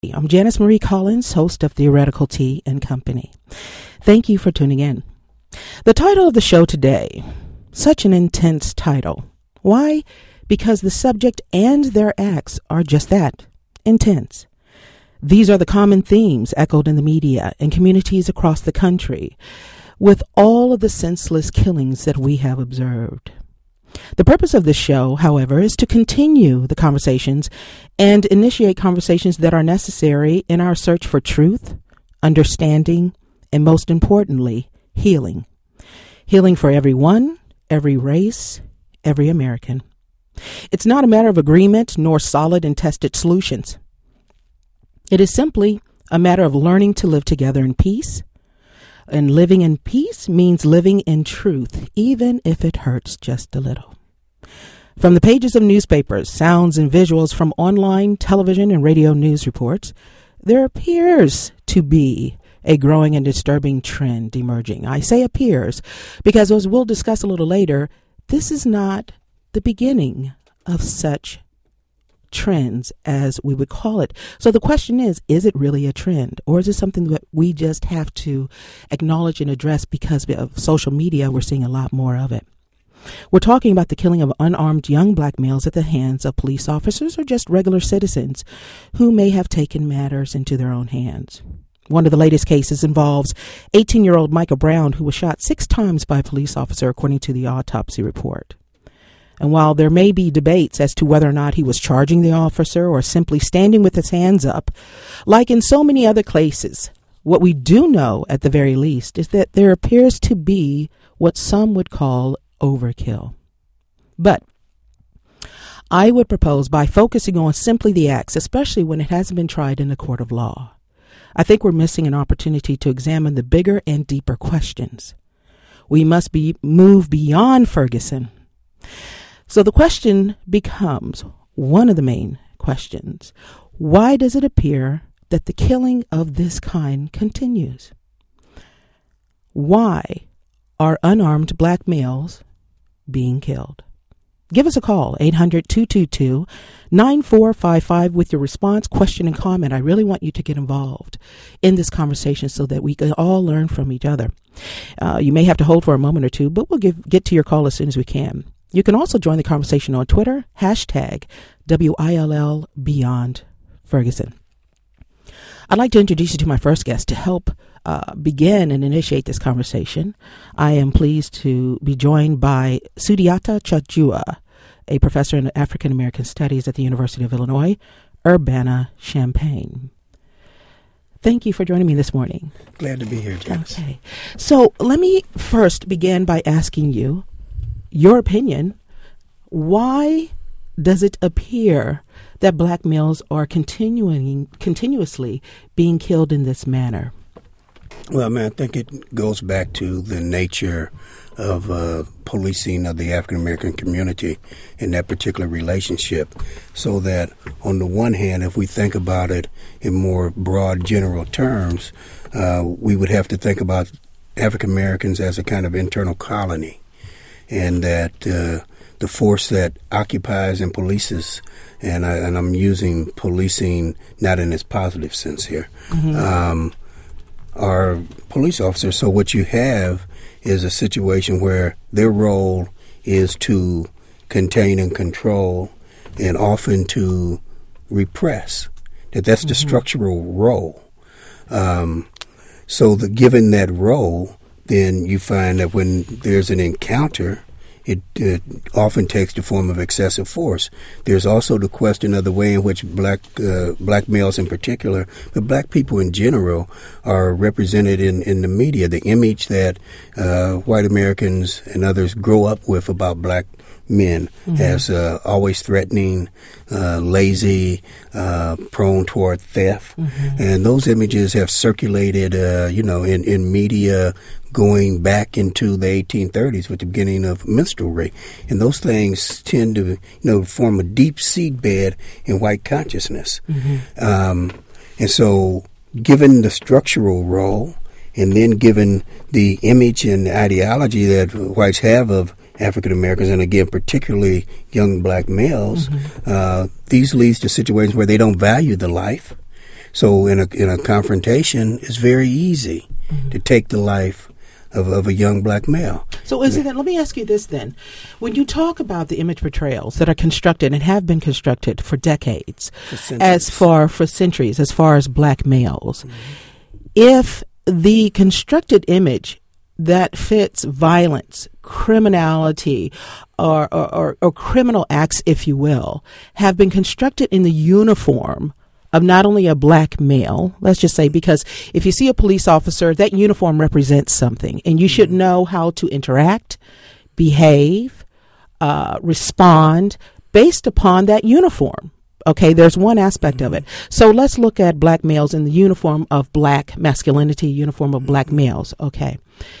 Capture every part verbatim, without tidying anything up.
I'm Janice Marie Collins, host of Theoretical Tea and Company. Thank you for tuning in. The title of the show today, such an intense title. Why? Because the subject and their acts are just that, intense. These are the common themes echoed in the media and communities across the country, with all of the senseless killings that we have observed. The purpose of this show, however, is to continue the conversations and initiate conversations that are necessary in our search for truth, understanding, and most importantly, healing. Healing for everyone, every race, every American. It's not a matter of agreement nor solid and tested solutions. It is simply a matter of learning to live together in peace. And living in peace means living in truth, even if it hurts just a little. From the pages of newspapers, sounds and visuals from online, television, and radio news reports, there appears to be a growing and disturbing trend emerging. I say appears because, as we'll discuss a little later, this is not the beginning of such trends, as we would call it. So the question is, is it really a trend, or is it something that we just have to acknowledge and address because of social media? We're seeing a lot more of it. We're talking about the killing of unarmed young black males at the hands of police officers or just regular citizens who may have taken matters into their own hands. One of the latest cases involves eighteen-year-old Michael Brown, who was shot six times by a police officer, according to the autopsy report. And while there may be debates as to whether or not he was charging the officer or simply standing with his hands up, like in so many other cases, what we do know at the very least is that there appears to be what some would call overkill. But I would propose, by focusing on simply the acts, especially when it hasn't been tried in a court of law, I think we're missing an opportunity to examine the bigger and deeper questions. We must be move beyond Ferguson. So the question becomes, one of the main questions, why does it appear that the killing of this kind continues? Why are unarmed black males being killed? Give us a call, eight hundred, two two two, nine four five five, with your response, question, and comment. I really want you to get involved in this conversation so that we can all learn from each other. Uh, you may have to hold for a moment or two, but we'll give, get to your call as soon as we can. You can also join the conversation on Twitter, hashtag W I L L Beyond Ferguson. I'd like to introduce you to my first guest to help uh, begin and initiate this conversation. I am pleased to be joined by Sudiata Chajua, a professor in African American Studies at the University of Illinois, Urbana-Champaign. Thank you for joining me this morning. Glad to be here, Janice. Okay. So let me first begin by asking you your opinion. Why does it appear that black males are continuing continuously being killed in this manner? Well, I mean, I think it goes back to the nature of uh, policing of the African American community in that particular relationship. So that on the one hand, if we think about it in more broad general terms, uh, we would have to think about African Americans as a kind of internal colony. And that uh, the force that occupies and polices, and, I, and I'm using policing not in its positive sense here, mm-hmm. um, are police officers. So what you have is a situation where their role is to contain and control and often to repress. That that's mm-hmm. the structural role. Um, so the, given that role, then you find that when there's an encounter, it, it often takes the form of excessive force. There's also the question of the way in which black uh, black males in particular, but black people in general, are represented in, in the media. The image that uh, white Americans and others grow up with about black men mm-hmm. as uh, always threatening, uh, lazy, uh, prone toward theft. Mm-hmm. And those images have circulated, uh, you know, in, in media going back into the eighteen thirties with the beginning of minstrelsy. And those things tend to, you know, form a deep seedbed in white consciousness. Mm-hmm. Um, and so given the structural role, and then given the image and the ideology that whites have of African Americans, and again, particularly young black males, mm-hmm. uh, these leads to situations where they don't value the life. So in a in a confrontation, it's very easy mm-hmm. to take the life of, of a young black male. So is it then, let me ask you this then. When you talk about the image portrayals that are constructed and have been constructed for decades, for as far for centuries, as far as black males, mm-hmm. if the constructed image that fits violence, criminality, or, or, or, or criminal acts, if you will, have been constructed in the uniform of not only a black male, let's just say, because if you see a police officer, that uniform represents something, and you should know how to interact, behave, uh, respond based upon that uniform. Okay, there's one aspect mm-hmm. of it. So let's look at black males in the uniform of black masculinity, uniform of black males. Okay.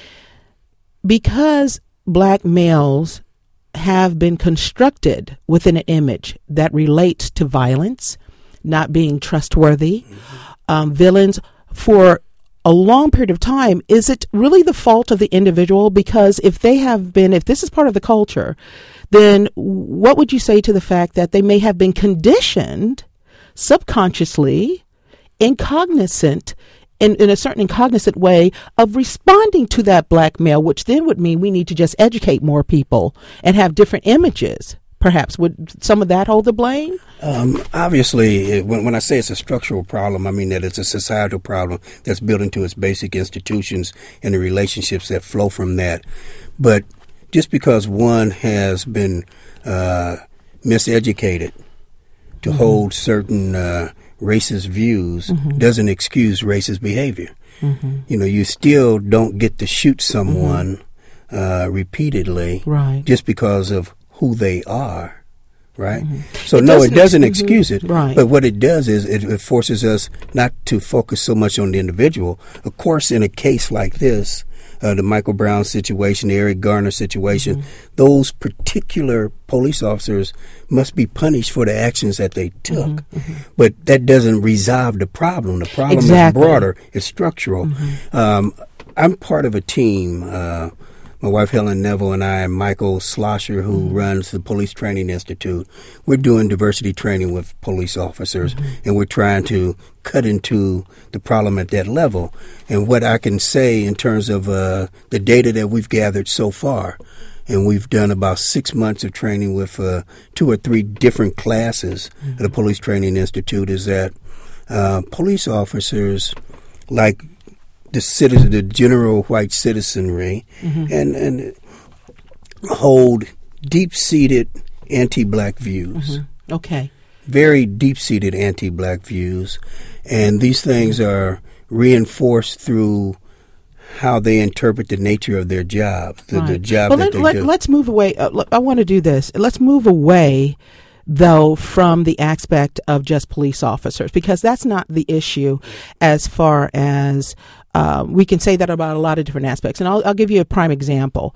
Because black males have been constructed within an image that relates to violence, not being trustworthy, mm-hmm. um, villains for a long period of time, is it really the fault of the individual? Because if they have been, if this is part of the culture, then what would you say to the fact that they may have been conditioned subconsciously, incognizant, in, in a certain incognizant way of responding to that black male, which then would mean we need to just educate more people and have different images? Perhaps would some of that hold the blame? Um, obviously, it, when, when I say it's a structural problem, I mean that it's a societal problem that's built into its basic institutions and the relationships that flow from that. But just because one has been uh, miseducated to mm-hmm. hold certain uh, racist views mm-hmm. doesn't excuse racist behavior. Mm-hmm. You know, you still don't get to shoot someone mm-hmm. uh, repeatedly right. just because of who they are, right? Mm-hmm. So it no, it doesn't ex- excuse it. Right. But what it does is it, it forces us not to focus so much on the individual. Of course, in a case like this, uh, the Michael Brown situation, the Eric Garner situation, mm-hmm. those particular police officers must be punished for the actions that they took. Mm-hmm. Mm-hmm. But that doesn't resolve the problem. The problem exactly. is broader. It's structural. Mm-hmm. Um, I'm part of a team. Uh, My wife, Helen Neville, and I, and Michael Slosher, who mm-hmm. runs the Police Training Institute, we're doing diversity training with police officers, mm-hmm. and we're trying to cut into the problem at that level. And what I can say in terms of uh, the data that we've gathered so far, and we've done about six months of training with uh, two or three different classes mm-hmm. at the Police Training Institute, is that uh, police officers, like the citizen, the general white citizenry, mm-hmm. and and hold deep-seated anti-black views. Mm-hmm. Okay. Very deep-seated anti-black views, and these things are reinforced through how they interpret the nature of their job, the, right. the job well, that let, they let, do. Let's move away. Uh, look, I want to do this. Let's move away, though, from the aspect of just police officers, because that's not the issue as far as Uh, we can say that about a lot of different aspects. And I'll, I'll give you a prime example.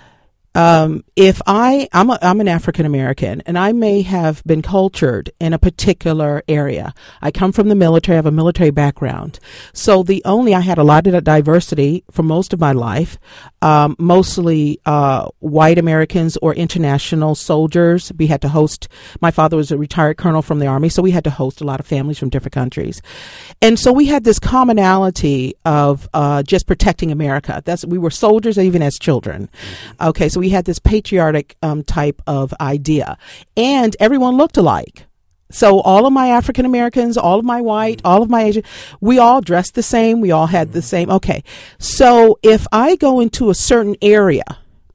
Um, if I, I'm, a, I'm an African American, and I may have been cultured in a particular area. I come from the military. I have a military background. So the only, I had a lot of diversity for most of my life, um, mostly uh, white Americans or international soldiers. We had to host, my father was a retired colonel from the Army, so we had to host a lot of families from different countries. And so we had this commonality of uh, just protecting America. That's, we were soldiers even as children. Okay, so we had this patriotic um, type of idea, and everyone looked alike. So all of my African Americans, all of my white, all of my Asian, we all dressed the same. We all had the same. Okay. So if I go into a certain area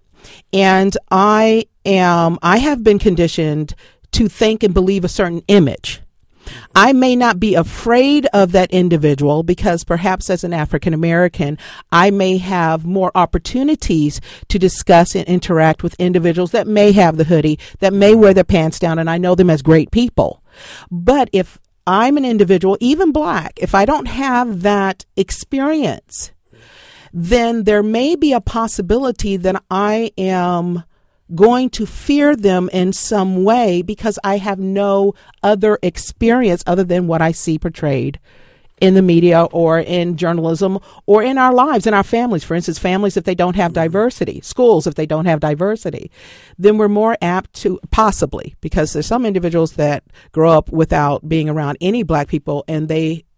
and I am, I have been conditioned to think and believe a certain image, I may not be afraid of that individual because perhaps as an African American, I may have more opportunities to discuss and interact with individuals that may have the hoodie, that may wear their pants down, and I know them as great people. But if I'm an individual, even black, if I don't have that experience, then there may be a possibility that I am going to fear them in some way because I have no other experience other than what I see portrayed in the media or in journalism or in our lives, in our families. For instance, families, if they don't have diversity, schools, if they don't have diversity, then we're more apt to possibly, because there's some individuals that grow up without being around any black people and they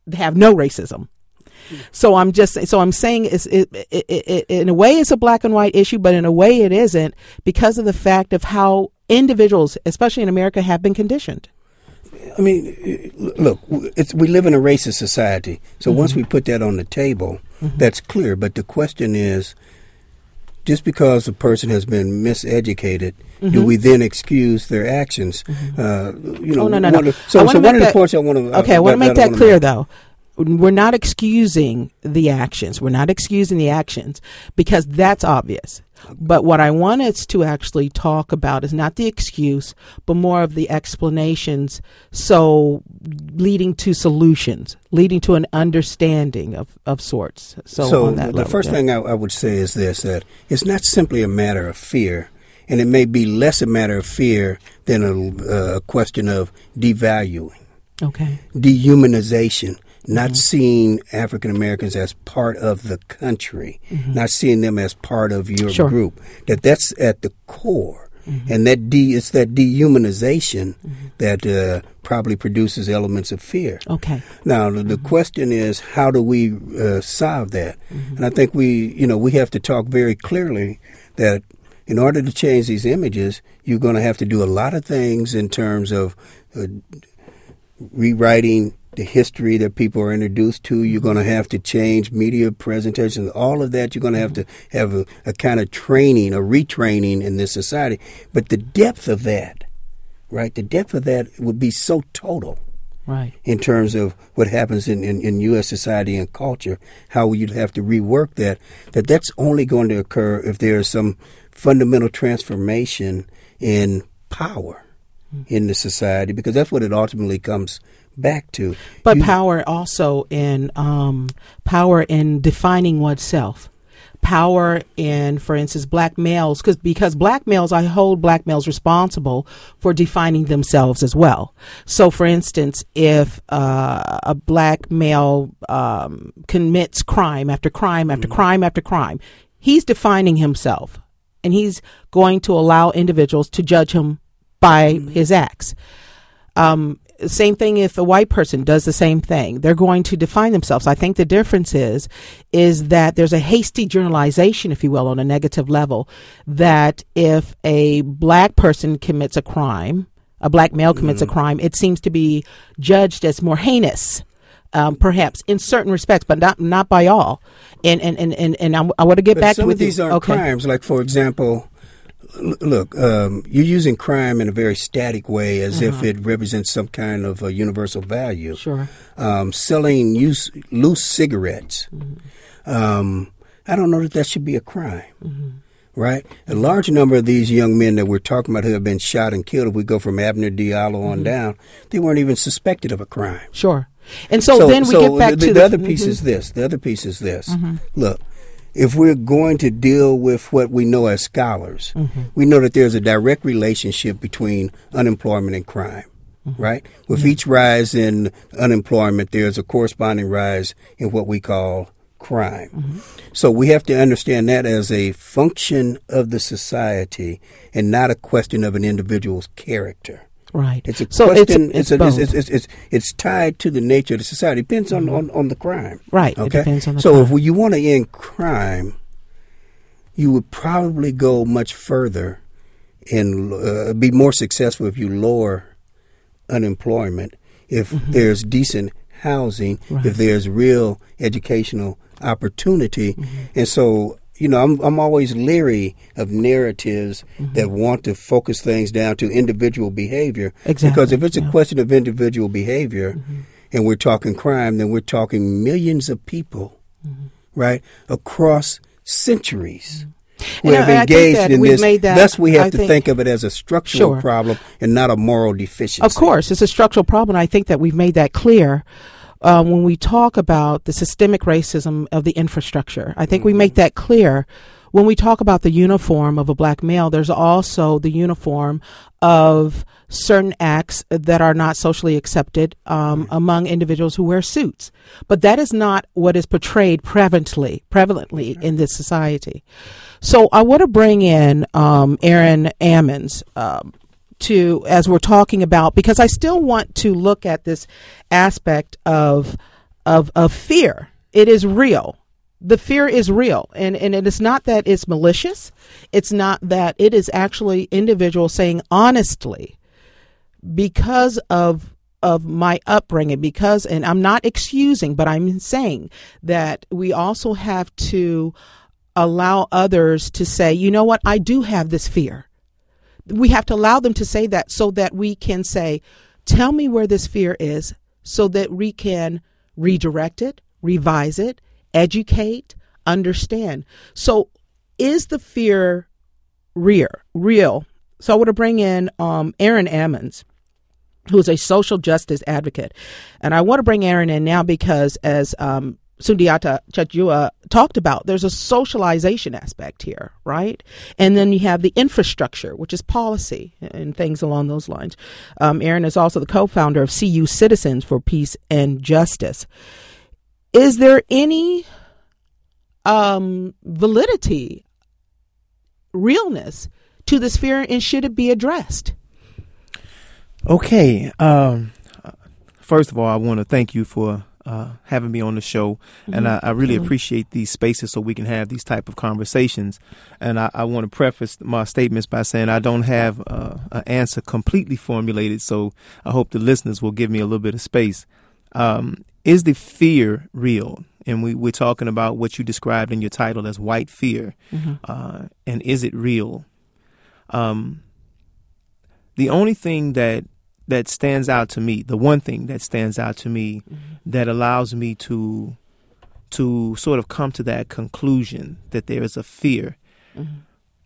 have no racism. So I'm just so I'm saying it's, it, it, it, it, in a way it's a black and white issue, but in a way it isn't, because of the fact of how individuals, especially in America, have been conditioned. I mean, look, it's, we live in a racist society. So mm-hmm. once we put that on the table, mm-hmm. that's clear. But the question is, just because a person has been miseducated, mm-hmm. do we then excuse their actions? Mm-hmm. Uh, you know, oh, no, no, no. Of, so, so one of the points I want to okay, I want to make that clear, though. We're not excusing the actions. We're not excusing the actions because that's obvious. But what I want us to actually talk about is not the excuse, but more of the explanations. So leading to solutions, leading to an understanding of, of sorts. So, so on that the level, first yeah. thing I, I would say is this, that it's not simply a matter of fear, and it may be less a matter of fear than a, a question of devaluing, okay, dehumanization. Not mm-hmm. seeing African Americans as part of the country, mm-hmm. not seeing them as part of your sure. group. That that's at the core, mm-hmm. and that de it's that dehumanization mm-hmm. that uh, probably produces elements of fear. Okay. Now the, the mm-hmm. question is, how do we uh, solve that? Mm-hmm. And I think we, you know, we have to talk very clearly that in order to change these images, you're going to have to do a lot of things in terms of uh, rewriting the history that people are introduced to. You're going to have to change media presentations, all of that. You're going to have to have a, a kind of training, a retraining in this society. But the depth of that, right, the depth of that would be so total, right, in terms of what happens in, in, in U S society and culture, how you'd have to rework that, that that's only going to occur if there is some fundamental transformation in power mm-hmm. in the society, because that's what it ultimately comes back to. But you, power also in um, power in defining oneself. Power in, for instance, black males, because because black males, I hold black males responsible for defining themselves as well. So, for instance, if uh, a black male um, commits crime after crime after mm-hmm. crime after crime, he's defining himself, and he's going to allow individuals to judge him by mm-hmm. his acts. Um, Same thing if a white person does the same thing. They're going to define themselves. I think the difference is, is that there's a hasty generalization, if you will, on a negative level, that if a black person commits a crime, a black male commits mm-hmm. a crime, it seems to be judged as more heinous, um, perhaps in certain respects, but not not by all. And and and and, and I, I want to get but back some to of these you. are okay. crimes. Like, for example, look, um, you're using crime in a very static way, as uh-huh. if it represents some kind of a universal value. Sure. Um, selling use, loose cigarettes, mm-hmm. um, I don't know that that should be a crime, mm-hmm. right? A large number of these young men that we're talking about who have been shot and killed, if we go from Abner Diallo mm-hmm. on down, they weren't even suspected of a crime. Sure. And so, so then we so get back the, to the, the, the other piece mm-hmm. is this. The other piece is this. Mm-hmm. Look. If we're going to deal with what we know as scholars, mm-hmm. we know that there's a direct relationship between unemployment and crime, mm-hmm. right? With mm-hmm. each rise in unemployment, there's a corresponding rise in what we call crime. Mm-hmm. So we have to understand that as a function of the society and not a question of an individual's character. Right. It's a so question. It's, it's, it's, a, both. it's, it's, it's, it's tied to the nature of the society. It depends on, mm-hmm. on, on the crime. Right. Okay. It depends on the so crime. if you want to end crime, you would probably go much further and uh, be more successful if you lower unemployment, if mm-hmm. there's decent housing, right. if there's real educational opportunity. Mm-hmm. And so, you know, I'm I'm always leery of narratives mm-hmm. that want to focus things down to individual behavior. Exactly. Because if it's yeah. a question of individual behavior mm-hmm. and we're talking crime, then we're talking millions of people, mm-hmm. right, across centuries mm-hmm. who and have I, engaged I in this. that, Thus, we have I to think, think of it as a structural sure. problem and not a moral deficiency. Of course, it's a structural problem. I think that we've made that clear. Uh, when we talk about the systemic racism of the infrastructure, I think mm-hmm. we make that clear. When we talk about the uniform of a black male, there's also the uniform of certain acts that are not socially accepted um, mm-hmm. among individuals who wear suits. But that is not what is portrayed prevalently, prevalently in this society. So I want to bring in um, Aaron Ammons um, to, as we're talking about, because I still want to look at this aspect of of, of fear. It is real. The fear is real. And, and it is not that it's malicious. It's not that it is actually individuals saying honestly, because of of my upbringing, because, and I'm not excusing, but I'm saying that we also have to allow others to say, you know what, I do have this fear. We have to allow them to say that so that we can say, tell me where this fear is so that we can redirect it, revise it, educate, understand. So is the fear real? Real? So I want to bring in um, Aaron Ammons, who is a social justice advocate. And I want to bring Aaron in now because, as um, Sundiata Chatjua talked about, there's a socialization aspect here, right? And then you have the infrastructure, which is policy and things along those lines. Um, Aaron is also the co-founder of C U Citizens for Peace and Justice. Is there any um, validity, realness to this fear, and should it be addressed? Okay. Um, first of all, I want to thank you for uh, having me on the show. Mm-hmm. And I, I really mm-hmm. appreciate these spaces so we can have these type of conversations. And I, I want to preface my statements by saying I don't have uh, an answer completely formulated. So I hope the listeners will give me a little bit of space. Um, is the fear real? And we, we're talking about what you described in your title as white fear. Mm-hmm. Uh, and is it real? Um, the only thing that that stands out to me, the one thing that stands out to me mm-hmm. that allows me to to sort of come to that conclusion that there is a fear mm-hmm.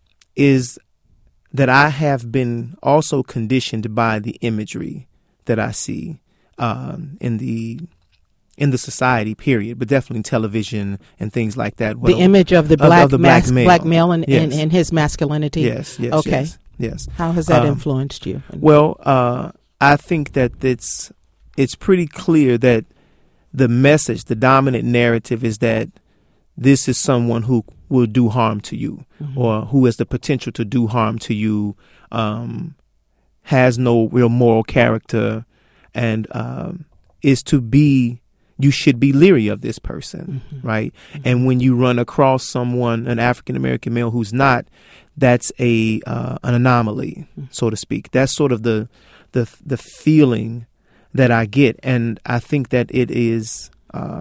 is that I have been also conditioned by the imagery that I see um, in the in the society, period, but definitely television and things like that. The well, image of the black, of the black mas- male, black male and, yes. and, and his masculinity. Yes, yes, okay. yes, yes. How has that um, influenced you? Well, uh, I think that it's it's pretty clear that the message, the dominant narrative, is that this is someone who will do harm to you, mm-hmm. or who has the potential to do harm to you, um, has no real moral character, and um, is to be. You should be leery of this person, mm-hmm. right? Mm-hmm. And when you run across someone, an African-American male who's not, that's a uh, an anomaly, mm-hmm. so to speak. That's sort of the the the feeling that I get, and I think that it is uh,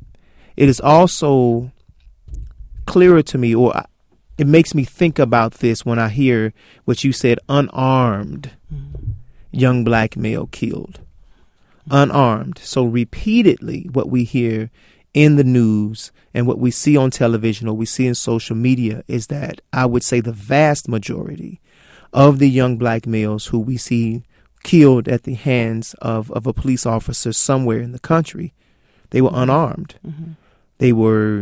it is also clearer to me, or it makes me think about this when I hear what you said: unarmed mm-hmm. young black male killed. Unarmed. So repeatedly what we hear in the news and what we see on television or we see in social media is that I would say the vast majority of the young black males who we see killed at the hands of, of a police officer somewhere in the country, they were unarmed. Mm-hmm. They were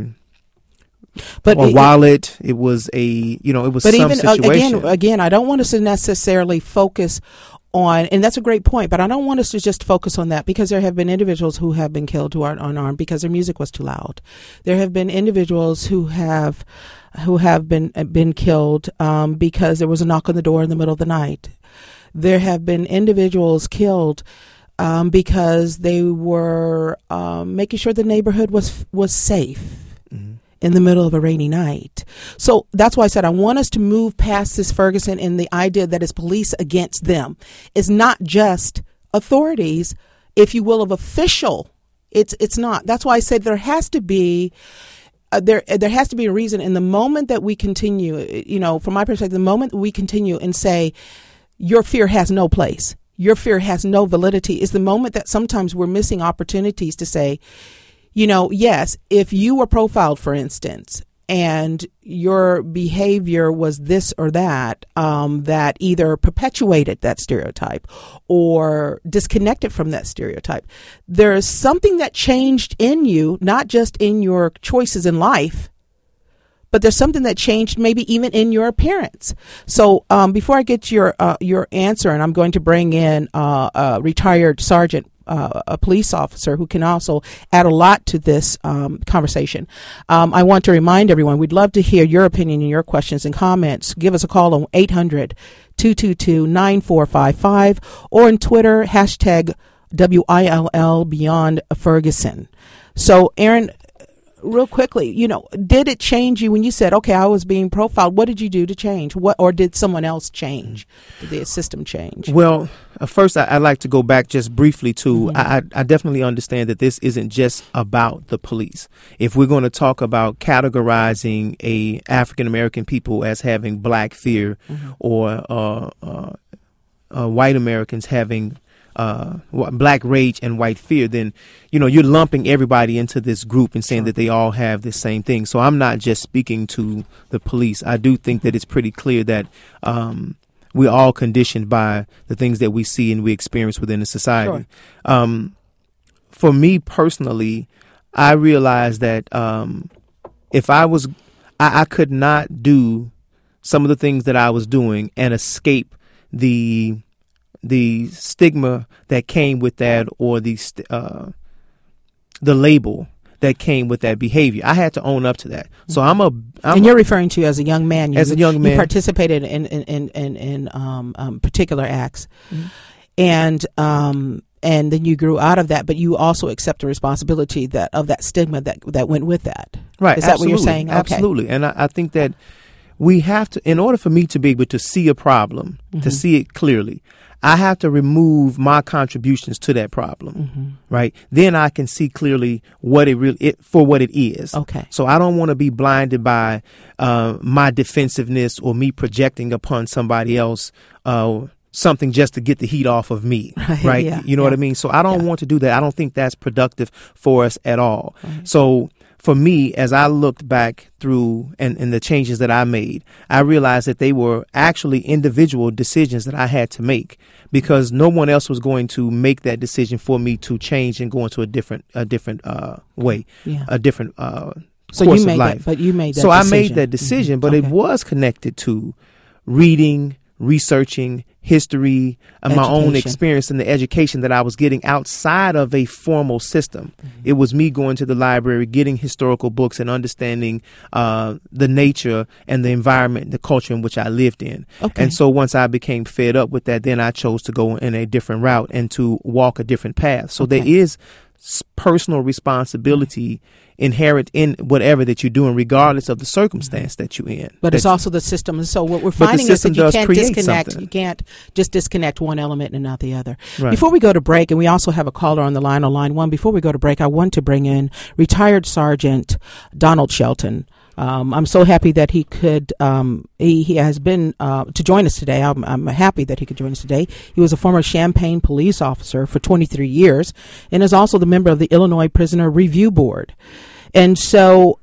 but a it, wallet. It was a, you know, it was but some even, situation. Again, again, I don't want us to necessarily focus on, and that's a great point, but I don't want us to just focus on that, because there have been individuals who have been killed who are unarmed because their music was too loud. There have been individuals who have who have been been killed um, because there was a knock on the door in the middle of the night. There have been individuals killed um, because they were um, making sure the neighborhood was was safe. Mm-hmm. In the middle of a rainy night. So that's why I said I want us to move past this Ferguson and the idea that it's police against them. It's not just authorities, if you will, of official. It's it's not. That's why I said there has to be uh, there there has to be a reason. And the moment that we continue, you know, from my perspective, the moment we continue and say your fear has no place, your fear has no validity, is the moment that sometimes we're missing opportunities to say, you know, yes, if you were profiled, for instance, and your behavior was this or that, um, that either perpetuated that stereotype or disconnected from that stereotype, there is something that changed in you, not just in your choices in life, but there's something that changed maybe even in your appearance. So um, before I get your uh, your answer, and I'm going to bring in uh, a retired sergeant, Uh, a police officer who can also add a lot to this um, conversation. Um, I want to remind everyone, we'd love to hear your opinion and your questions and comments. Give us a call on eight hundred, two two two, nine four five five or on Twitter, hashtag W I L L Beyond Ferguson. So, Aaron, real quickly, you know, did it change you when you said, okay, I was being profiled? What did you do to change? What, or did someone else change? Did the system change? Well, uh, first, I, I'd like to go back just briefly to, mm-hmm. I, I definitely understand that this isn't just about the police. If we're going to talk about categorizing a African-American people as having black fear, mm-hmm. or uh, uh, uh, white Americans having Uh, black rage and white fear, then, you know, you're lumping everybody into this group and saying sure. that they all have the same thing. So I'm not just speaking to the police. I do think that it's pretty clear that um, we're all conditioned by the things that we see and we experience within the society. Sure. Um, for me personally, I realized that um, if I was, I, I could not do some of the things that I was doing and escape the the stigma that came with that, or the uh, the label that came with that behavior. I had to own up to that. So I'm a. I'm and you're referring to as a young man. You, as a young man, you participated in in in in, in um, um, particular acts, mm-hmm. and um, and then you grew out of that. But you also accept the responsibility that of that stigma that that went with that. Right. Is that absolutely. what you're saying? Okay. Absolutely. And I, I think that we have to, in order for me to be able to see a problem, mm-hmm. to see it clearly, I have to remove my contributions to that problem, mm-hmm. right? Then I can see clearly what it really it, for what it is. Okay. So I don't want to be blinded by uh, my defensiveness or me projecting upon somebody else uh, something just to get the heat off of me, right? right? Yeah, you know yeah. what I mean? So I don't yeah. want to do that. I don't think that's productive for us at all. Right. So for me, as I looked back through and, and the changes that I made, I realized that they were actually individual decisions that I had to make, because no one else was going to make that decision for me to change and go into a different a different uh, way, yeah. a different uh, so course you made of life. That, but you made that so decision. I made that decision, mm-hmm. but okay. it was connected to reading, researching, history, and my own experience and the education that I was getting outside of a formal system. Mm-hmm. It was me going to the library, getting historical books, and understanding uh, the nature and the environment, the culture in which I lived in. Okay. And so once I became fed up with that, then I chose to go in a different route and to walk a different path. So okay. there is personal responsibility inherent in whatever that you're doing, regardless of the circumstance that you're in. But it's you, also the system. So what we're finding is that you can't disconnect. Something. You can't just disconnect one element and not the other. Right. Before we go to break, and we also have a caller on the line on line one. Before we go to break, I want to bring in retired Sergeant Donald Shelton. Um, I'm so happy that he could, um, he, he has been, uh, to join us today. I'm, I'm happy that he could join us today. He was a former Champaign police officer for twenty-three years and is also the member of the Illinois Prisoner Review Board. And so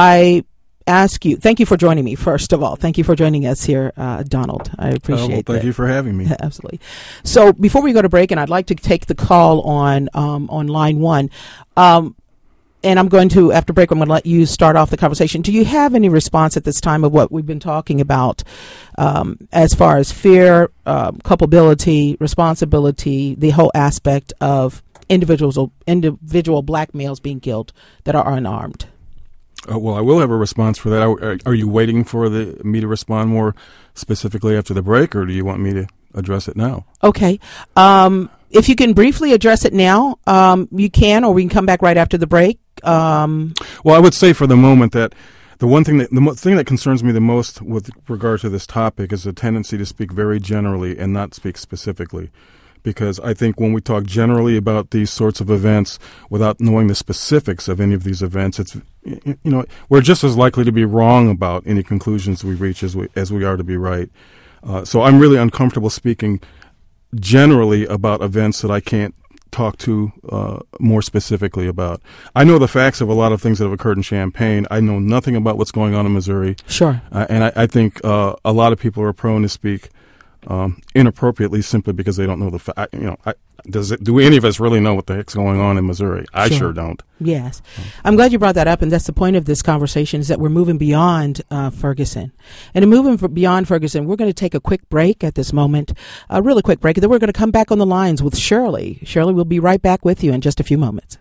I ask you, thank you for joining me, first of all. Thank you for joining us here, uh, Donald. I appreciate it. Uh, well, thank that. you for having me. Absolutely. So before we go to break, and I'd like to take the call on, um, on line one, um, and I'm going to, after break, I'm going to let you start off the conversation. Do you have any response at this time of what we've been talking about um, as far as fear, um, culpability, responsibility, the whole aspect of individuals, individual black males being killed that are unarmed? Uh, well, I will have a response for that. Are, are you waiting for the me to respond more specifically after the break, or do you want me to address it now? Okay. Um, if you can briefly address it now, um, you can, or we can come back right after the break. Um, well, I would say for the moment that the one thing that the mo- thing that concerns me the most with regard to this topic is a tendency to speak very generally and not speak specifically. Because I think when we talk generally about these sorts of events without knowing the specifics of any of these events, it's, you know, we're just as likely to be wrong about any conclusions we reach as we as we are to be right. Uh, so I'm really uncomfortable speaking generally about events that I can't talk to uh, more specifically about. I know the facts of a lot of things that have occurred in Champaign. I know nothing about what's going on in Missouri. Sure. Uh, and I, I think uh, a lot of people are prone to speak Um, inappropriately simply because they don't know the fact. You know, I, does it? Do any of us really know what the heck's going on in Missouri? I sure, sure don't. Yes, I'm glad you brought that up, and that's the point of this conversation: is that we're moving beyond uh, Ferguson, and in moving beyond Ferguson, we're going to take a quick break at this moment, a really quick break, and then we're going to come back on the lines with Shirley. Shirley, we'll be right back with you in just a few moments.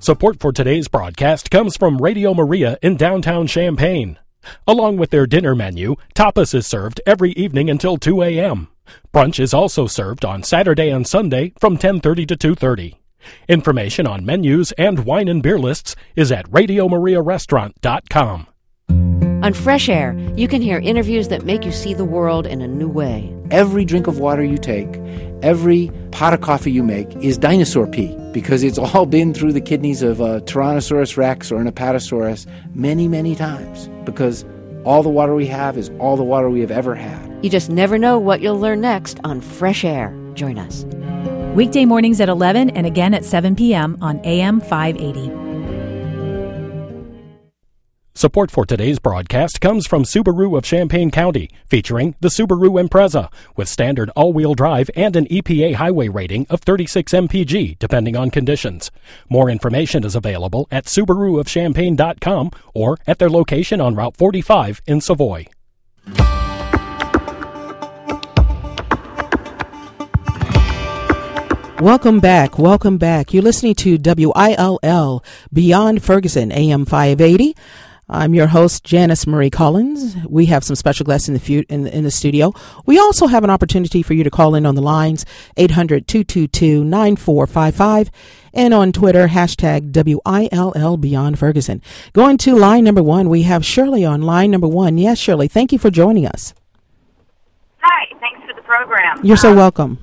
Support for today's broadcast comes from Radio Maria in downtown Champaign. Along with their dinner menu, tapas is served every evening until two a.m. Brunch is also served on Saturday and Sunday from ten thirty to two thirty. Information on menus and wine and beer lists is at radio maria restaurant dot com. On Fresh Air, you can hear interviews that make you see the world in a new way. Every drink of water you take, every pot of coffee you make is dinosaur pee, because it's all been through the kidneys of a Tyrannosaurus rex or an Apatosaurus many, many times, because all the water we have is all the water we have ever had. You just never know what you'll learn next on Fresh Air. Join us. Weekday mornings at eleven and again at seven p.m. on A M five eighty. Support for today's broadcast comes from Subaru of Champaign County, featuring the Subaru Impreza, with standard all-wheel drive and an E P A highway rating of thirty-six M P G, depending on conditions. More information is available at subaru of champaign dot com or at their location on Route forty-five in Savoy. Welcome back. Welcome back. You're listening to W I L L Beyond Ferguson, A M five eighty. I'm your host, Janice Marie Collins. We have some special guests in the, fu- in the in the studio. We also have an opportunity for you to call in on the lines, eight hundred, two two two, nine four five five, and on Twitter, hashtag W I L L Beyond Ferguson. Going to line number one, we have Shirley on line number one. Yes, Shirley, thank you for joining us. Hi, thanks for the program. You're so um, welcome.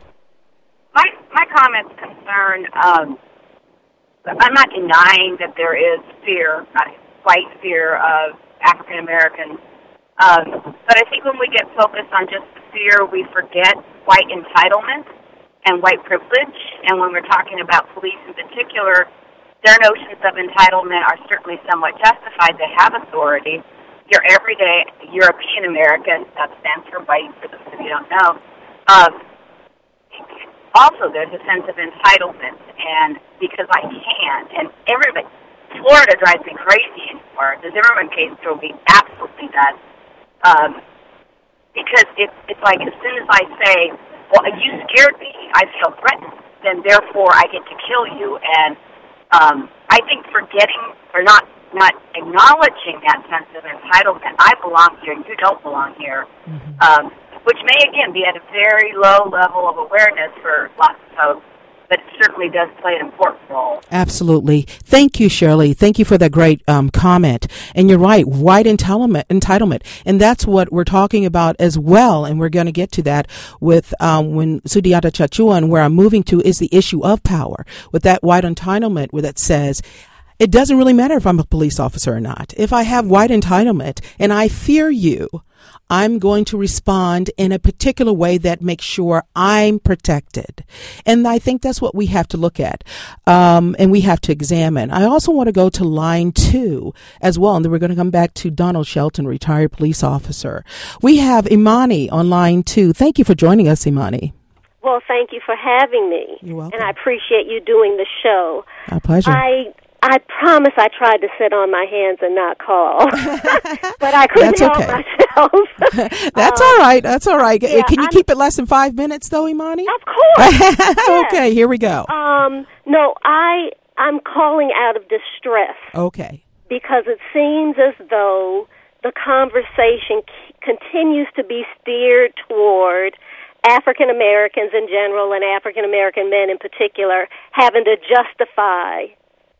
My my comments concern, um, I'm not denying that there is fear, uh, white fear of African Americans, um, but I think when we get focused on just the fear, we forget white entitlement and white privilege, and when we're talking about police in particular, their notions of entitlement are certainly somewhat justified. They have authority. Your everyday European American, that stands for white, for those of you who don't know, um, also there's a sense of entitlement, and because I can, and everybody, Florida drives me crazy anymore. The Zimmerman case drove me absolutely nuts, um, because it's, it's like as soon as I say, well, you scared me, I feel threatened, then therefore I get to kill you, and um, I think forgetting, or not, not acknowledging that sense of entitlement, I belong here, you don't belong here, mm-hmm. um, which may, again, be at a very low level of awareness for lots of folks, but it certainly does play an important role. Absolutely. Thank you, Shirley. Thank you for that great um, comment. And you're right, white entitlement, entitlement. And that's what we're talking about as well. And we're going to get to that with um, when Sudiata Chachua, and where I'm moving to is the issue of power, with that white entitlement where that says, it doesn't really matter if I'm a police officer or not. If I have white entitlement and I fear you, I'm going to respond in a particular way that makes sure I'm protected. And I think that's what we have to look at, um, and we have to examine. I also want to go to line two as well, and then we're going to come back to Donald Shelton, retired police officer. We have Imani on line two. Thank you for joining us, Imani. Well, thank you for having me. You're welcome. And I appreciate you doing the show. Our pleasure. I I promise I tried to sit on my hands and not call, but I couldn't That's help okay. myself. That's um, all right. That's all right. Yeah, Can you I'm, keep it less than five minutes, though, Imani? Of course. Yes. Okay, here we go. Um, no, I I'm calling out of distress. Okay. Because it seems as though the conversation c- continues to be steered toward African Americans in general and African American men in particular having to justify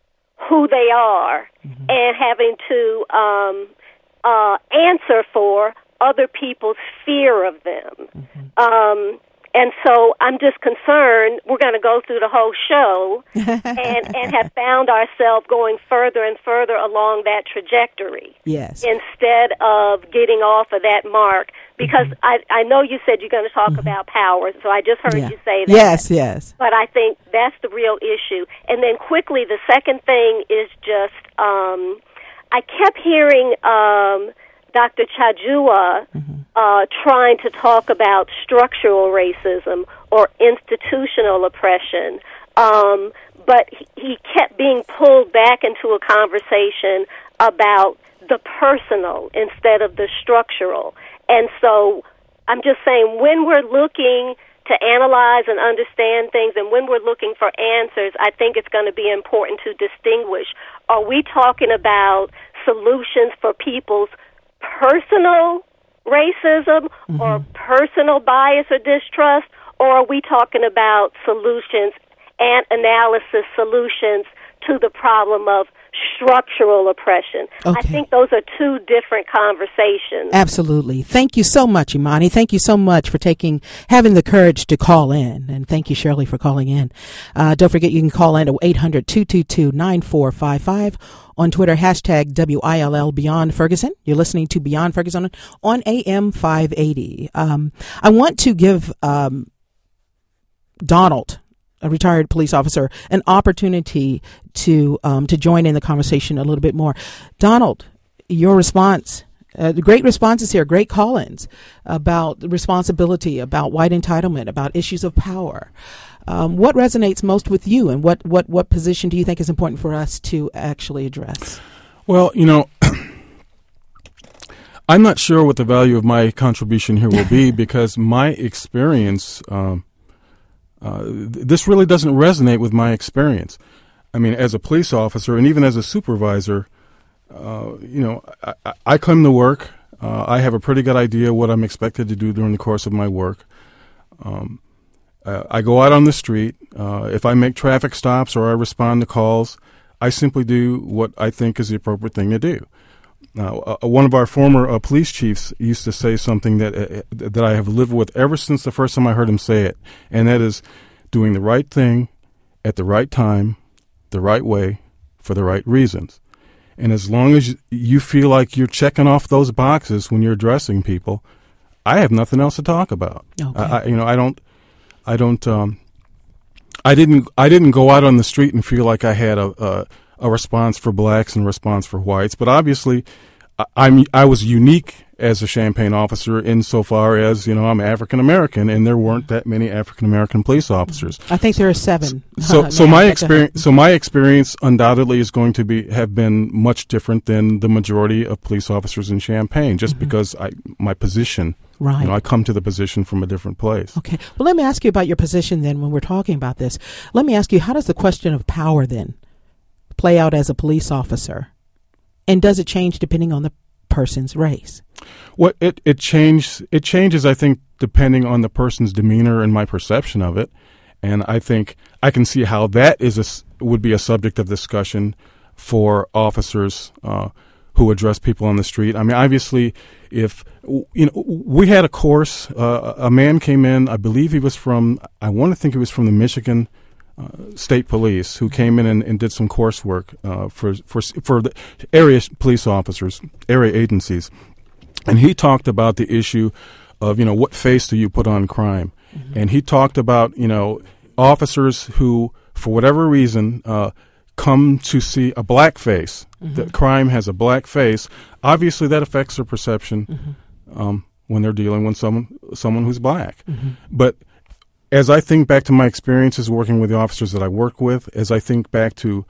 who they are, mm-hmm. and having to um, uh, answer for other people's fear of them. Mm-hmm. Um, and so I'm just concerned we're going to go through the whole show and, and have found ourselves going further and further along that trajectory. Yes. Instead of getting off of that mark. Because mm-hmm. I, I know you said you're going to talk mm-hmm. about power, so I just heard yeah. you say that. Yes, yes. But I think that's the real issue. And then quickly, the second thing is just, um, I kept hearing um, Doctor Chachua mm-hmm. uh, trying to talk about structural racism or institutional oppression, um, but he, he kept being pulled back into a conversation about the personal instead of the structural. And so I'm just saying, when we're looking to analyze and understand things, and when we're looking for answers, I think it's going to be important to distinguish. Are we talking about solutions for people's personal racism mm-hmm. or personal bias or distrust, or are we talking about solutions and analysis solutions to the problem of structural oppression? Okay. I think those are two different conversations. Absolutely. Thank you so much, Imani. Thank you so much for taking, having the courage to call in. And thank you, Shirley, for calling in. Uh, don't forget you can call in to eight hundred, two two two, nine four five five. On Twitter, hashtag W I L L Beyond Ferguson. You're listening to Beyond Ferguson on A M five eighty. Um, I want to give um, Donald, a retired police officer, an opportunity to um, to join in the conversation a little bit more. Donald, your response, uh, the great responses here, great call-ins about responsibility, about white entitlement, about issues of power. Um, what resonates most with you, and what, what, what position do you think is important for us to actually address? Well, you know, I'm not sure what the value of my contribution here will be because my experience, um, uh, th- this really doesn't resonate with my experience. I mean, as a police officer and even as a supervisor, uh, you know, I, I come to work. Uh, I have a pretty good idea what I'm expected to do during the course of my work. Um, Uh, I go out on the street. Uh, if I make traffic stops or I respond to calls, I simply do what I think is the appropriate thing to do. Now, uh, one of our former uh, police chiefs used to say something that uh, that I have lived with ever since the first time I heard him say it, and that is doing the right thing at the right time, the right way, for the right reasons. And as long as you feel like you're checking off those boxes when you're addressing people, I have nothing else to talk about. Okay. I, I, you know, I don't. I don't. Um, I didn't. I didn't go out on the street and feel like I had a a, a response for blacks and a response for whites. But obviously, I, I'm. I was unique as a Champaign officer insofar as you know I'm African American, and there weren't that many African American police officers. I think there are seven. So, uh, so now, my but, experience. uh, So my experience undoubtedly is going to be have been much different than the majority of police officers in Champaign, just mm-hmm. because I my position. Right. You know, I come to the position from a different place. Okay. Well, let me ask you about your position then when we're talking about this. Let me ask you, how does the question of power then play out as a police officer? And does it change depending on the person's race? Well, it, it, changes, it changes, I think, depending on the person's demeanor and my perception of it. And I think I can see how that is a, would be a subject of discussion for officers uh, who address people on the street. I mean, obviously, if you know, we had a course. Uh, a man came in. I believe he was from. I want to think he was from the Michigan uh, State Police, who came in and, and did some coursework uh, for for for the area police officers, area agencies, and he talked about the issue of you know what face do you put on crime, mm-hmm. and he talked about you know officers who, for whatever reason, uh, come to see a black face. Mm-hmm. That crime has a black face. Obviously, that affects their perception mm-hmm. um, when they're dealing with someone someone who's black. Mm-hmm. But as I think back to my experiences working with the officers that I work with, as I think back to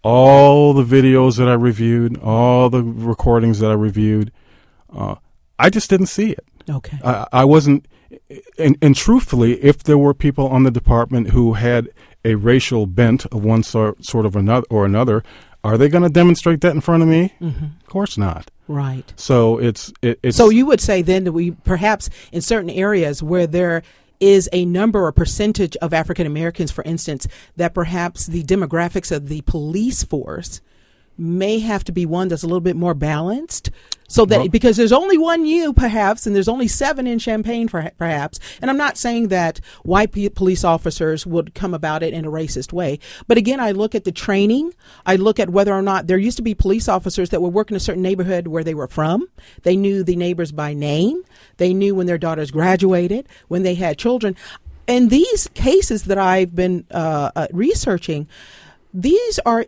all the videos that I reviewed, all the recordings that I reviewed, uh, I just didn't see it. Okay. I, I wasn't, and, and truthfully, if there were people on the department who had a racial bent of one sort, sort of another or another, are they going to demonstrate that in front of me? Mm-hmm. Of course not. Right. So it's, it, it's. So you would say then that we perhaps in certain areas where there is a number or percentage of African Americans, for instance, that perhaps the demographics of the police force may have to be one that's a little bit more balanced. So that well, because there's only one you, perhaps, and there's only seven in Champaign, perhaps. And I'm not saying that white p- police officers would come about it in a racist way. But again, I look at the training. I look at whether or not there used to be police officers that would work in a certain neighborhood where they were from. They knew the neighbors by name. They knew when their daughters graduated, when they had children. And these cases that I've been uh, uh, researching, these are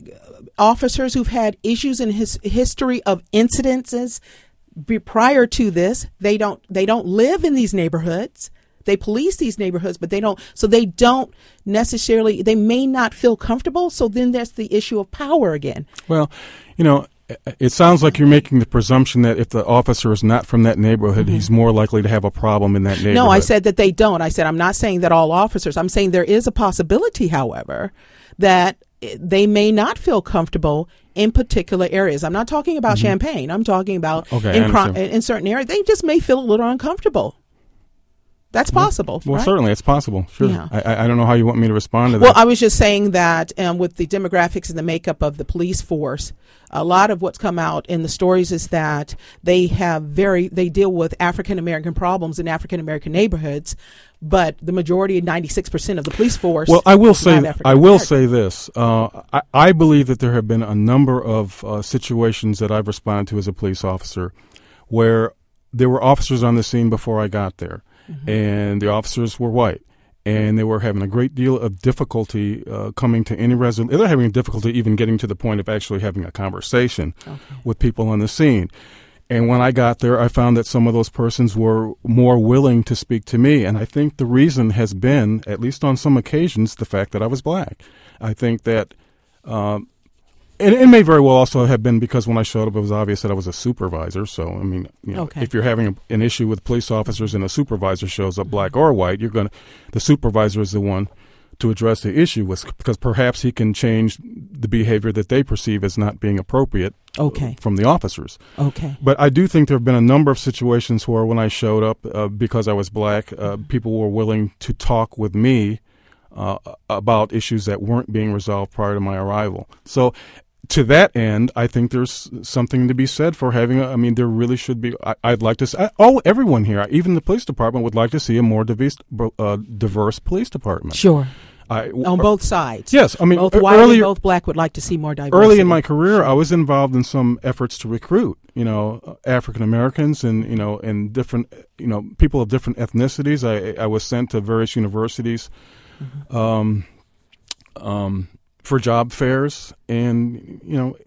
officers who've had issues in his history of incidences be prior to this. They don't they don't live in these neighborhoods. They police these neighborhoods, but they don't. So they don't necessarily. They may not feel comfortable. So then there's the issue of power again. Well, you know, it sounds like you're making the presumption that if the officer is not from that neighborhood, mm-hmm. he's more likely to have a problem in that neighborhood. No, I said that they don't. I said I'm not saying that all officers. I'm saying there is a possibility, however, that they may not feel comfortable in particular areas. I'm not talking about mm-hmm. Champaign. I'm talking about okay, in, cro- in certain areas. They just may feel a little uncomfortable. That's possible. Well, right? certainly, it's possible. Sure. Yeah. I, I don't know how you want me to respond to that. Well, I was just saying that um, with the demographics and the makeup of the police force, a lot of what's come out in the stories is that they have very they deal with African American problems in African American neighborhoods, but the majority, ninety-six percent of the police force. Well, I will say I will say this. Uh, I, I believe that there have been a number of uh, situations that I've responded to as a police officer, where there were officers on the scene before I got there. Mm-hmm. And the officers were white, and they were having a great deal of difficulty uh, coming to any resolution. They're having difficulty even getting to the point of actually having a conversation okay. with people on the scene. And when I got there, I found that some of those persons were more willing to speak to me. And I think the reason has been, at least on some occasions, the fact that I was black. I think that um, And it may very well also have been because when I showed up, it was obvious that I was a supervisor. So, I mean, you know, okay. if you're having a, an issue with police officers and a supervisor shows up, black or white, you're going to, the supervisor is the one to address the issue with, because perhaps he can change the behavior that they perceive as not being appropriate okay. from the officers. Okay. But I do think there have been a number of situations where when I showed up, uh, because I was black, uh, people were willing to talk with me uh, about issues that weren't being resolved prior to my arrival. So, to that end, I think there's something to be said for having. A, I mean, there really should be. I, I'd like to. See, I, oh, everyone here, even the police department, would like to see a more diverse, uh, diverse police department. Sure. I, On both sides. Yes, I mean, both white earlier, and both black would like to see more diversity. Early in my career, I was involved in some efforts to recruit, you know, African Americans and you know, and different, you know, people of different ethnicities. I I was sent to various universities. Mm-hmm. Um. Um. For job fairs, and you know,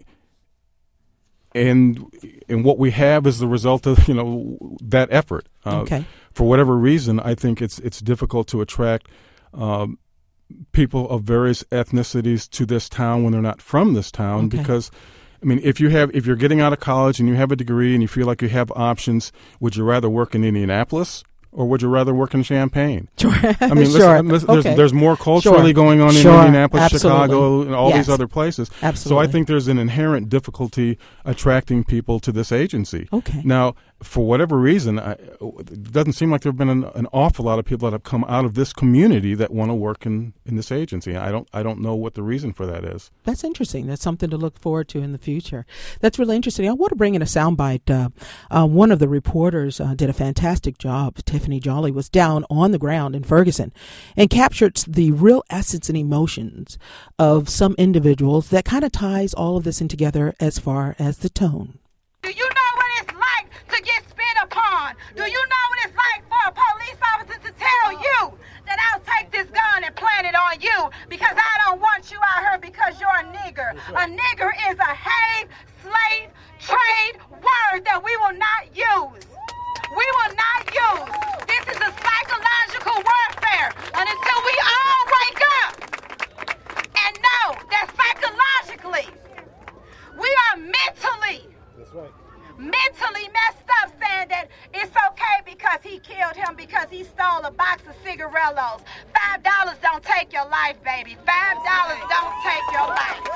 and and what we have is the result of you know that effort. Uh, okay. For whatever reason, I think it's it's difficult to attract um, people of various ethnicities to this town when they're not from this town. Okay. Because, I mean, if you have if you're getting out of college and you have a degree and you feel like you have options, would you rather work in Indianapolis? Or would you rather work in Champaign? Sure. I mean, sure. listen, listen, okay. there's, there's more culturally sure. going on in sure. Indianapolis, Absolutely. Chicago, and all yes. these other places. Absolutely. So I think there's an inherent difficulty attracting people to this agency. Okay. Now, for whatever reason, I, it doesn't seem like there have been an, an awful lot of people that have come out of this community that want to work in, in this agency. I don't I don't know what the reason for that is. That's interesting. That's something to look forward to in the future. That's really interesting. I want to bring in a soundbite. Uh, uh, one of the reporters uh, did a fantastic job. Tiffany Jolly was down on the ground in Ferguson and captured the real essence and emotions of some individuals that kind of ties all of this in together as far as the tone. Do you know what it's like to get spit upon? Do you know what it's like for a police officer to tell you that I'll take this gun and plant it on you because I don't want you out here because you're a nigger? A nigger is a slave, slave, trade word that we will not use. We will not use. This is a psychological warfare. And until we all wake up and know that psychologically we are mentally mentally messed up, saying that it's okay because he killed him because he stole a box of cigarillos. Five dollars don't take your life, baby. Five dollars don't take your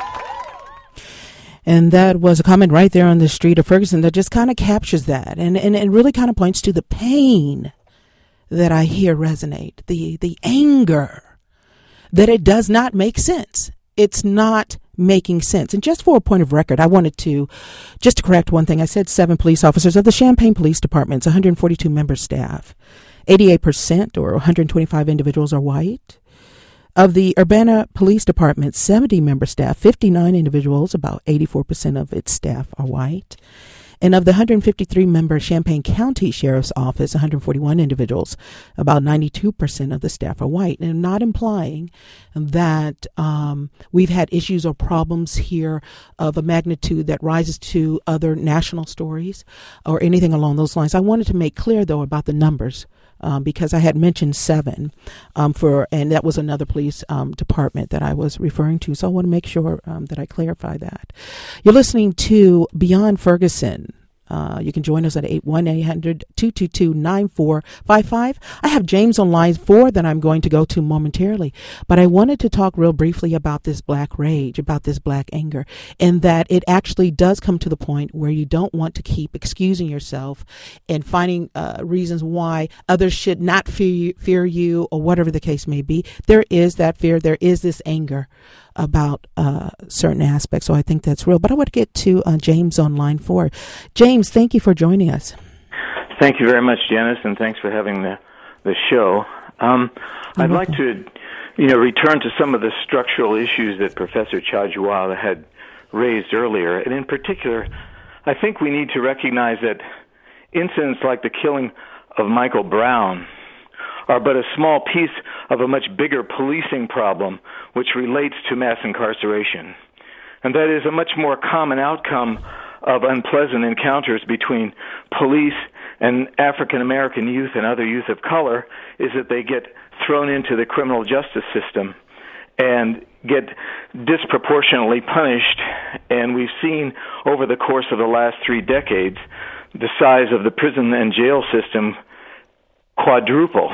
life. And that was a comment right there on the street of Ferguson that just kind of captures that. And, and it really kind of points to the pain that I hear resonate, the, the anger, that it does not make sense. It's not making sense. And just for a point of record, I wanted to just to correct one thing. I said seven police officers of the Champaign Police Department's one hundred forty-two member staff. eighty-eight percent or one hundred twenty-five individuals are white. Of the Urbana Police Department's seventy member staff, fifty-nine individuals, about eighty-four percent of its staff are white. And of the one hundred fifty-three member Champaign County Sheriff's Office, one hundred forty-one individuals, about ninety-two percent of the staff are white. And I'm not implying that um, we've had issues or problems here of a magnitude that rises to other national stories or anything along those lines. I wanted to make clear, though, about the numbers um, because I had mentioned seven um, for, and that was another police um, department that I was referring to. So I want to make sure um, that I clarify that. You're listening to Beyond Ferguson. Uh, you can join us at eight one eight hundred two two two nine four five five. I have James on line four that I'm going to go to momentarily, but I wanted to talk real briefly about this black rage, about this black anger, and that it actually does come to the point where you don't want to keep excusing yourself and finding uh, reasons why others should not fear, fear you or whatever the case may be. There is that fear. There is this anger about uh, certain aspects. So I think that's real. But I want to get to uh, James on line four. James, thank you for joining us. Thank you very much, Janice, and thanks for having the, the show. Um, I'd like to, you know, return to some of the structural issues that Professor Chajuala had raised earlier. And in particular, I think we need to recognize that incidents like the killing of Michael Brown are but a small piece of a much bigger policing problem which relates to mass incarceration. And that is a much more common outcome of unpleasant encounters between police and African American youth and other youth of color is that they get thrown into the criminal justice system and get disproportionately punished. And we've seen over the course of the last three decades the size of the prison and jail system quadruple.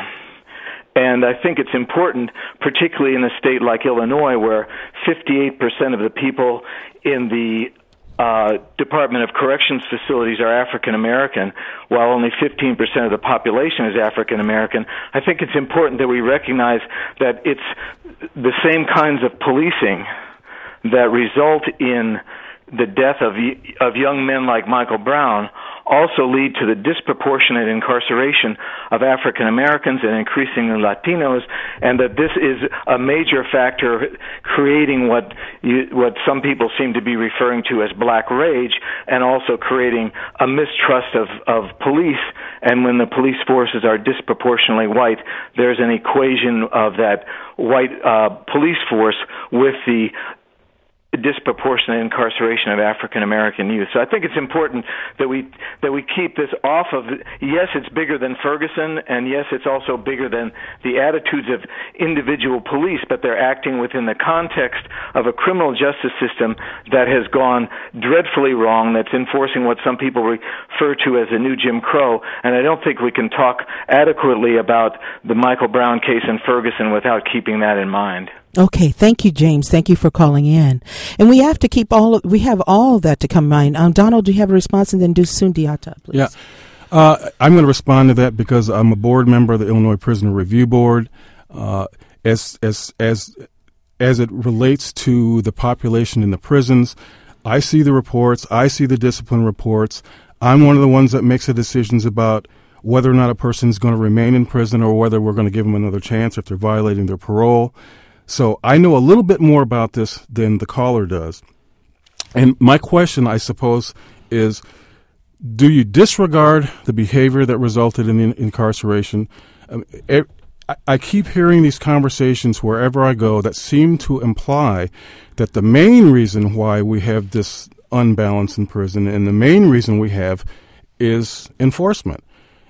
And I think it's important, particularly in a state like Illinois, where fifty-eight percent of the people in the uh, Department of Corrections facilities are African American, while only fifteen percent of the population is African American. I think it's important that we recognize that it's the same kinds of policing that result in the death of of young men like Michael Brown also lead to the disproportionate incarceration of African Americans and increasingly Latinos, and that this is a major factor creating what you, what some people seem to be referring to as black rage, and also creating a mistrust of, of police. And when the police forces are disproportionately white, there's an equation of that white uh, police force with the disproportionate incarceration of African American youth. So I think it's important that we that we keep this off of, yes, it's bigger than Ferguson, and yes, it's also bigger than the attitudes of individual police, but they're acting within the context of a criminal justice system that has gone dreadfully wrong, that's enforcing what some people refer to as a new Jim Crow, and I don't think we can talk adequately about the Michael Brown case in Ferguson without keeping that in mind. Okay, thank you, James. Thank you for calling in. And we have to keep all, we have all that to come in mind. Um, Donald, do you have a response? And then do Sundiata, please. Yeah. Uh, I'm going to respond to that because I'm a board member of the Illinois Prisoner Review Board. Uh, as, as, as, as it relates to the population in the prisons, I see the reports. I see the discipline reports. I'm one of the ones that makes the decisions about whether or not a person is going to remain in prison or whether we're going to give them another chance if they're violating their parole. So I know a little bit more about this than the caller does. And my question, I suppose, is do you disregard the behavior that resulted in the incarceration? Um, it, I keep hearing these conversations wherever I go that seem to imply that the main reason why we have this unbalance in prison and the main reason we have is enforcement.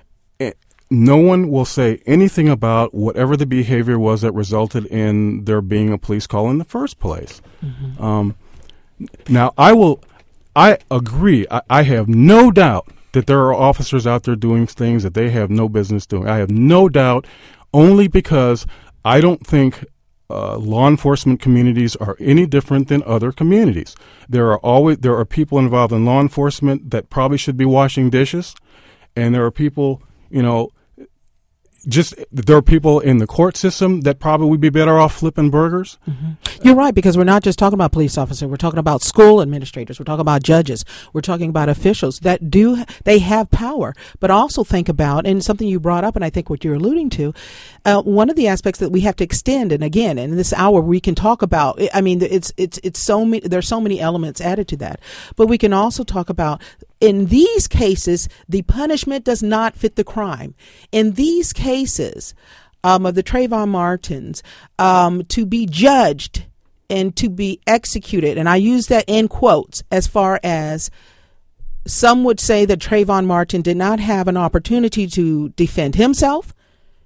No one will say anything about whatever the behavior was that resulted in there being a police call in the first place. Mm-hmm. Um, now, I will, I agree. I, I have no doubt that there are officers out there doing things that they have no business doing. I have no doubt, only because I don't think uh, law enforcement communities are any different than other communities. There are always there are people involved in law enforcement that probably should be washing dishes, and there are people, you know, just there are people in the court system that probably would be better off flipping burgers. Mm-hmm. You're right, because we're not just talking about police officers. We're talking about school administrators. We're talking about judges. We're talking about officials that do, they have power. But also think about, and something you brought up, and I think what you're alluding to, uh, one of the aspects that we have to extend, and again, in this hour we can talk about, I mean, it's, it's, it's so many, there's so many elements added to that. But we can also talk about, in these cases, the punishment does not fit the crime. In these cases um, of the Trayvon Martins, um, to be judged and to be executed, and I use that in quotes, as far as some would say that Trayvon Martin did not have an opportunity to defend himself,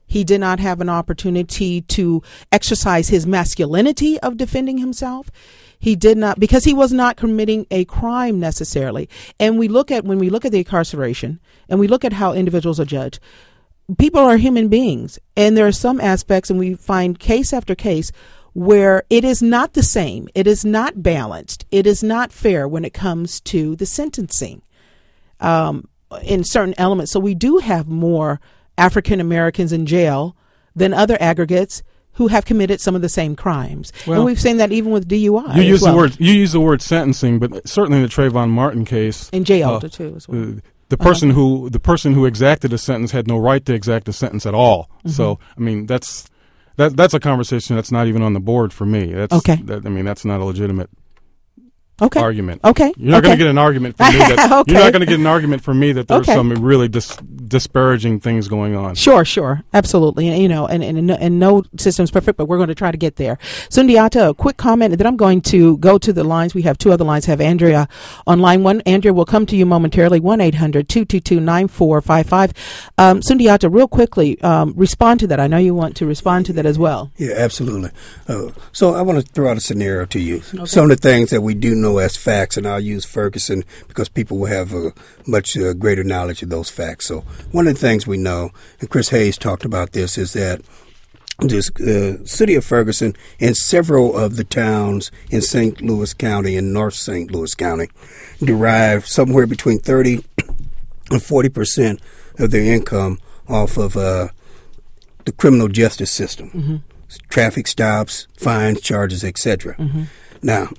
He did not have an opportunity to exercise his masculinity of defending himself. He did not, because he was not committing a crime necessarily. And we look at, when we look at the incarceration and we look at how individuals are judged, people are human beings. And there are some aspects, and we find case after case, where it is not the same. It is not balanced. It is not fair when it comes to the sentencing um, in certain elements. So we do have more African Americans in jail than other aggregates who have committed some of the same crimes. Well, and we've seen that even with D U I. You use well. the word you use the word sentencing, but certainly in the Trayvon Martin case, in jail uh, too as well. Uh, the person uh-huh. who the person who exacted a sentence had no right to exact a sentence at all. Mm-hmm. So I mean that's that that's a conversation that's not even on the board for me. That's, okay. That, I mean that's not a legitimate okay. argument. Okay. You're not okay. going to get an argument from me that okay. you're not going to get an argument from me that there's okay. some really dis- disparaging things going on. Sure, sure, absolutely. And, you know, and, and, and, no, and no system is perfect, but we're going to try to get there. Sundiata, a quick comment, and then I'm going to go to the lines. We have two other lines. Have Andrea on line one. Andrea will come to you momentarily. one eight hundred two two two nine four five five. Um, Sundiata, real quickly, um, respond to that. I know you want to respond to that as well. Yeah, absolutely. Uh, so I want to throw out a scenario to you. Okay. Some of the things that we do know as facts, and I'll use Ferguson because people will have a much uh, greater knowledge of those facts. So one of the things we know, and Chris Hayes talked about this, is that this uh, city of Ferguson and several of the towns in Saint Louis County and North Saint Louis County derive somewhere between thirty and forty percent of their income off of uh, the criminal justice system, mm-hmm. traffic stops, fines, charges, et cetera. Mm-hmm. Now,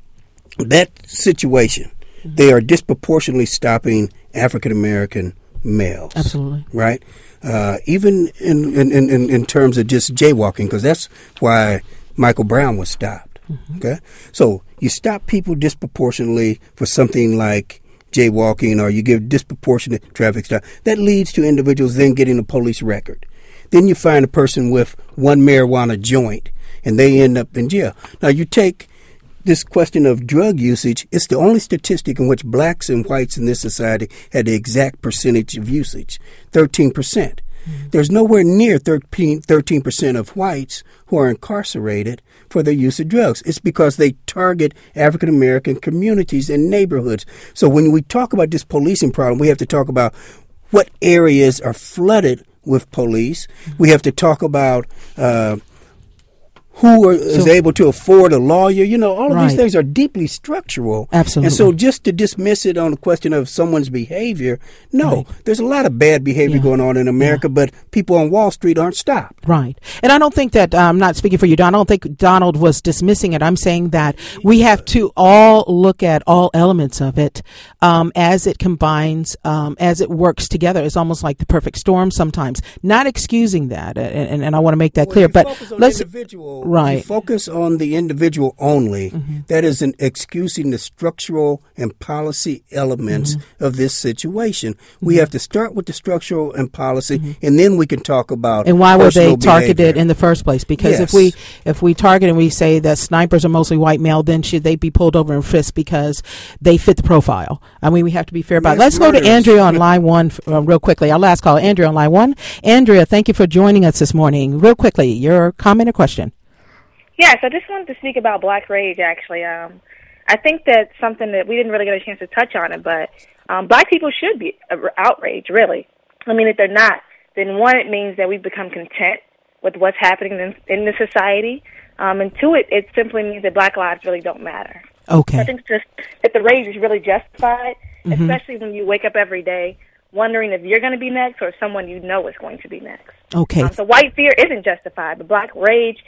that situation, mm-hmm. they are disproportionately stopping African American males. Absolutely. Right? Uh, even in, in, in, in terms of just jaywalking, because that's why Michael Brown was stopped. Mm-hmm. Okay? So you stop people disproportionately for something like jaywalking, or you give disproportionate traffic stop. That leads to individuals then getting a police record. Then you find a person with one marijuana joint, and they end up in jail. Now, you take this question of drug usage, it's the only statistic in which blacks and whites in this society had the exact percentage of usage, thirteen percent. Mm-hmm. There's nowhere near thirteen percent of whites who are incarcerated for their use of drugs. It's because they target African American communities and neighborhoods. So when we talk about this policing problem, we have to talk about what areas are flooded with police. Mm-hmm. We have to talk about uh, who are, is so, able to afford a lawyer. You know, all of right. these things are deeply structural. Absolutely. And so just to dismiss it on the question of someone's behavior, no, right. there's a lot of bad behavior yeah. going on in America, yeah. but people on Wall Street aren't stopped. Right. And I don't think that, uh, I'm not speaking for you, Don, I don't think Donald was dismissing it. I'm saying that we have to all look at all elements of it um, as it combines, um, as it works together. It's almost like the perfect storm sometimes. Not excusing that, and, and, and I want to make that well, clear. But let's... Right. You focus on the individual only. Mm-hmm. That is an excusing the structural and policy elements mm-hmm. of this situation. Mm-hmm. We have to start with the structural and policy, mm-hmm. and then we can talk about and why were they targeted behavior. in the first place? Because yes. if we if we target and we say that snipers are mostly white male, then should they be pulled over and frisked because they fit the profile? I mean, we have to be fair about it. Let's murders. go to Andrea on line one uh, real quickly. Our last call, Andrea on line one. Andrea, thank you for joining us this morning. Real quickly, your comment or question? Yes, I just wanted to speak about Black Rage, actually. Um, I think that's something that we didn't really get a chance to touch on it, but um, black people should be outraged, really. I mean, if they're not, then one, it means that we've become content with what's happening in, in the society, um, and two, it, it simply means that black lives really don't matter. Okay. So I think just that the rage is really justified, mm-hmm. especially when you wake up every day wondering if you're going to be next or if someone you know is going to be next. Okay. Um, so white fear isn't justified, but black rage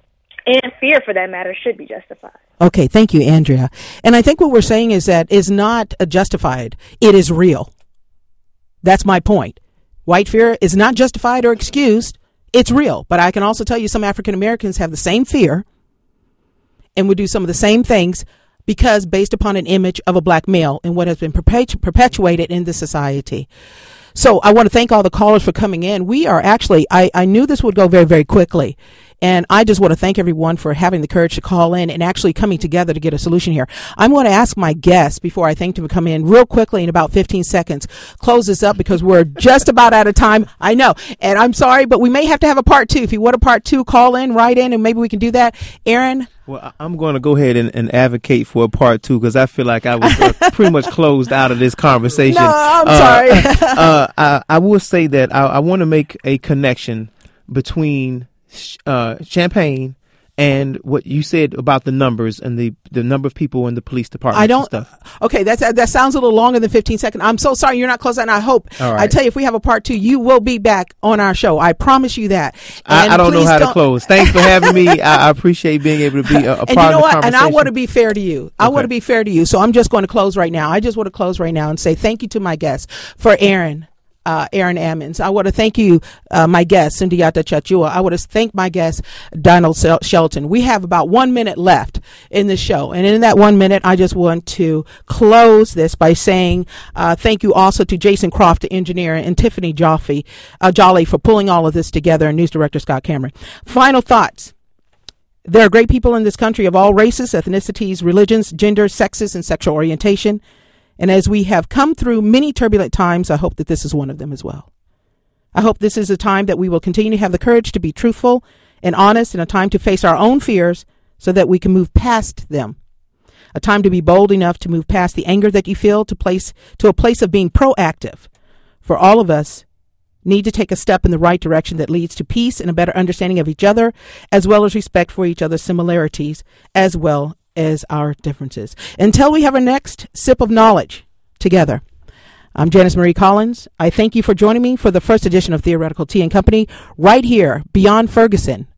and fear, for that matter, should be justified. Okay, thank you, Andrea. And I think what we're saying is that is not justified. It is real. That's my point. White fear is not justified or excused. It's real. But I can also tell you some African Americans have the same fear and would do some of the same things because based upon an image of a black male and what has been perpetu- perpetuated in this society. So I want to thank all the callers for coming in. We are actually, I, I knew this would go very, very quickly. And I just want to thank everyone for having the courage to call in and actually coming together to get a solution here. I'm going to ask my guests before I thank them to come in real quickly in about fifteen seconds, close this up because we're just about out of time. I know. And I'm sorry, but we may have to have a part two. If you want a part two, call in, write in, and maybe we can do that. Aaron? Well, I'm going to go ahead and, and advocate for a part two because I feel like I was uh, pretty much closed out of this conversation. No, I'm uh, sorry. uh, I, I will say that I, I want to make a connection between uh, Champaign and what you said about the numbers and the, the number of people in the police department. I don't. And stuff. Okay, that's that sounds a little longer than fifteen seconds. I'm so sorry you're not close. And I hope. All right. I tell you, if we have a part two, you will be back on our show. I promise you that. I, I don't know how don't, to close. Thanks for having me. I, I appreciate being able to be a, a part and you know of the what? conversation. And I want to be fair to you. I okay. want to be fair to you. So I'm just going to close right now. I just want to close right now and say thank you to my guests. For Aaron. Uh, Aaron Ammons. I want to thank you, uh, my guest, Sundiata Chachua. I want to thank my guest, Donald Shelton. We have about one minute left in the show. And in that one minute, I just want to close this by saying uh, thank you also to Jason Croft, the engineer, and Tiffany Jolly, uh, Jolly for pulling all of this together, and News Director Scott Cameron. Final thoughts. There are great people in this country of all races, ethnicities, religions, genders, sexes, and sexual orientation. And as we have come through many turbulent times, I hope that this is one of them as well. I hope this is a time that we will continue to have the courage to be truthful and honest, and a time to face our own fears so that we can move past them. A time to be bold enough to move past the anger that you feel to place to a place of being proactive. For all of us need to take a step in the right direction that leads to peace and a better understanding of each other, as well as respect for each other's similarities, as well as our differences. Until we have our next sip of knowledge together. I'm Janice Marie Collins. I thank you for joining me for the first edition of Theoretical Tea and Company right here, beyond Ferguson,